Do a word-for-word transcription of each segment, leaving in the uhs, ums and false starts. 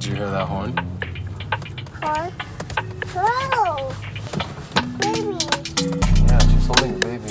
Did you hear that horn? Horn? Hello! Baby! Yeah, she's holding a baby.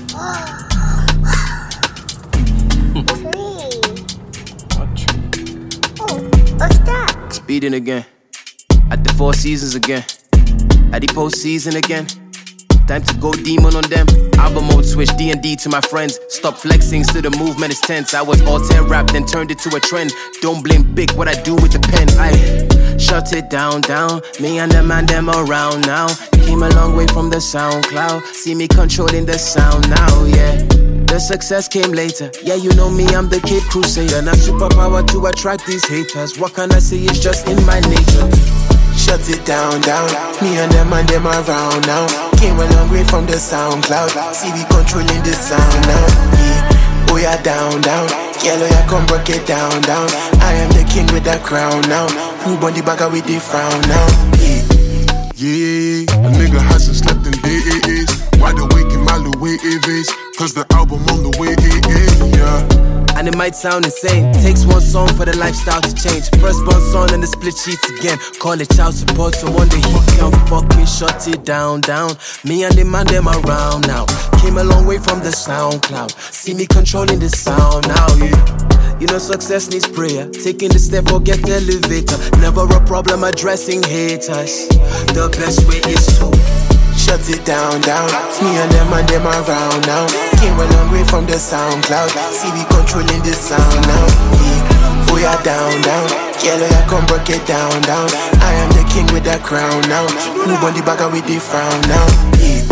Tree! What tree? Oh, what's that? Speeding again. At the Four Seasons again. At the postseason again. Time to go demon on them. Album mode switch D and D to my friends. Stop flexing, still the movement is tense. I was all ten rap, then turned it to a trend. Don't blame big what I do with the pen. I shut it down, down. Me and them and them around now. Came a long way from the SoundCloud. See me controlling the sound now, yeah. The success came later. Yeah, you know me, I'm the kid crusader. Not superpower to attract these haters. What can I say? It's just in my nature. Shut it down, down. Me and them and them around now. Came a long way from the SoundCloud. See we controlling the sound now. Yeah. Oh yeah, down, down. Yellow, yeah, come break it down, down. I am the king with the crown now. Who bond the bagger with the frown now? Yeah. Yeah, a nigga hasn't slept in days. Wide awake in my Louis Avis. Cause the album on the way, eh, eh, yeah. And it might sound insane. Takes one song for the lifestyle to change. First born son and the split sheets again. Call it child support, so one day he can fucking shut it down, down. Me and the man them around now. Came a long way from the SoundCloud. See me controlling the sound now, yeah. You know success needs prayer. Taking the step, forget the elevator. Never a problem addressing haters. The best way is to shut it down, down. Me and them and them around now. Came a long way from the SoundCloud. See we controlling the sound now. Yeah. Oh yeah, down, down. Yellow, yeah, come break it down, down. I am the king with the crown now. Who bond the bagger with the frown now? Yeah.